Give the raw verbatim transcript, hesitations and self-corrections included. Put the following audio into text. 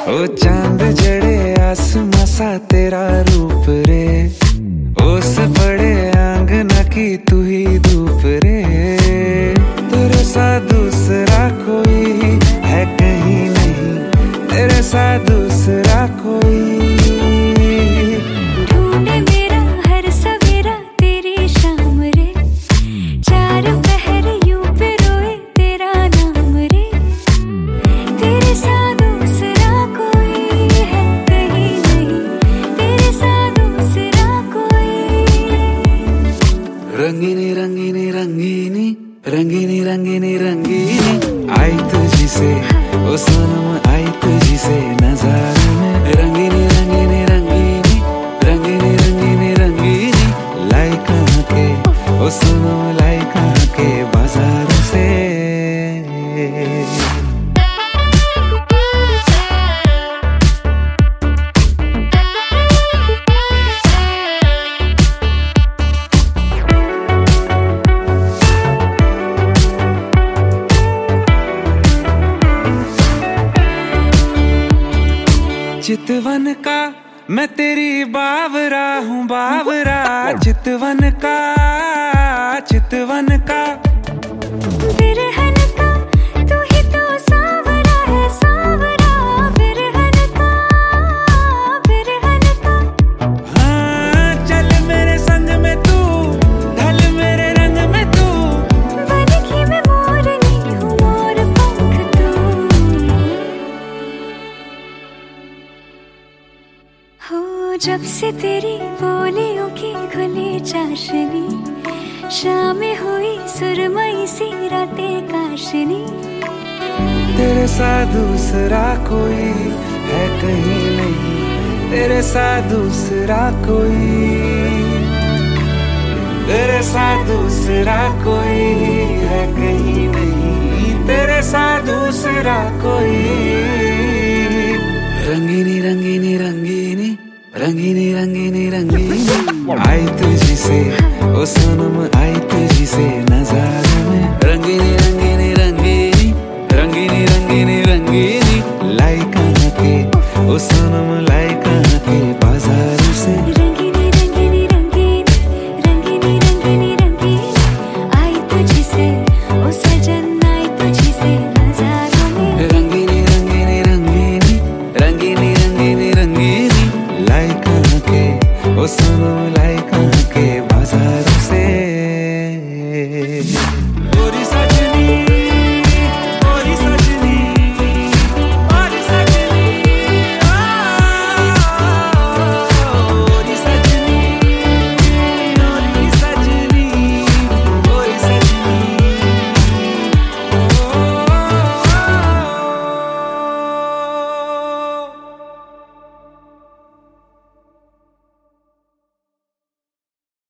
ओ चांद जड़े आसमां सा तेरा रूप रे, ओस पड़े आंगना की तू ही धूप रे। तेरे सा दूसरा कोई है कहीं नहीं, तेरे सा दूसरा कोई। ढूंढे मेरा हर सवेरा तेरी शाम रे, चार पहर यूं पे रोए तेरा नाम रे। तेरे सा दूसरा कोई है कहीं नहीं, तेरे सा दूसरा कोई। रंगीनी रंगीनी रंगीनी रंगीनी रंगीनी रंगीनी आई तुझी से, ओ सनम आई तुझी से नजारे में। रंगीनी रंगीनी रंगीनी रंगीनी रंगीनी रंगीनी लाई कहाँ के, ओ सनम लाई कहाँ के बाजार से। चितवन का मैं तेरी बावरा हूँ बावरा, चितवन का चितवन का। बिरहन का तू ही तो सावरा है सावरा, बिरहन का बिरहन का। हाँ चल मेरे संग में तू, ढल मेरे रंग में तू। बनगी मैं मोरनी हूँ मोर पंख तू। हो जब से तेरी बोलियों की खुली चाशनी, शामें हुई सुरमई सी रातें काशनी। तेरे सा दूसरा कोई है कहीं नहीं, तेरे सा दूसरा कोई। तेरे सा दूसरा कोई है कहीं नहीं, तेरे सा दूसरा कोई। रंगीनी रंगीनी रंगीनी रंगीनी रंगीनी रंगीनी आई तुझी से, ओ सनम आई तुझी से नजारे।